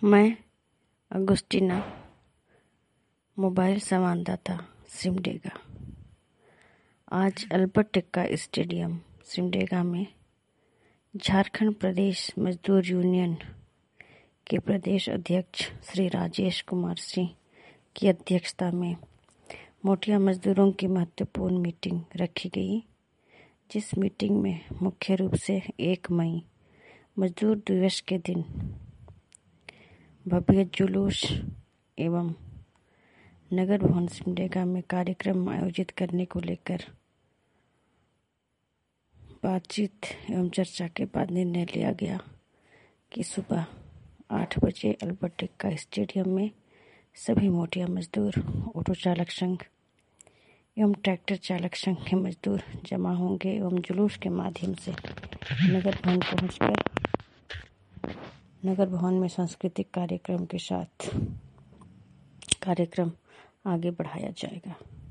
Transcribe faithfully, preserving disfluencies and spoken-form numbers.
मैं अगुस्टीना, मोबाइल संवाददाता, सिमडेगा। आज अल्बर्ट एक्का स्टेडियम सिमडेगा में झारखंड प्रदेश मजदूर यूनियन के प्रदेश अध्यक्ष श्री राजेश कुमार सिंह की अध्यक्षता में मोटिया मजदूरों की महत्वपूर्ण मीटिंग रखी गई, जिस मीटिंग में मुख्य रूप से एक मई मजदूर दिवस के दिन भव्य जुलूस एवं नगर भवन सिमडेगा में कार्यक्रम आयोजित करने को लेकर बातचीत एवं चर्चा के बाद निर्णय लिया गया कि सुबह आठ बजे अल्बर्ट एक्का स्टेडियम में सभी मोटिया मजदूर, ऑटो चालक संघ एवं ट्रैक्टर चालक संघ के मजदूर जमा होंगे एवं जुलूस के माध्यम से नगर भवन पहुंचकर नगर भवन में सांस्कृतिक कार्यक्रम के साथ कार्यक्रम आगे बढ़ाया जाएगा।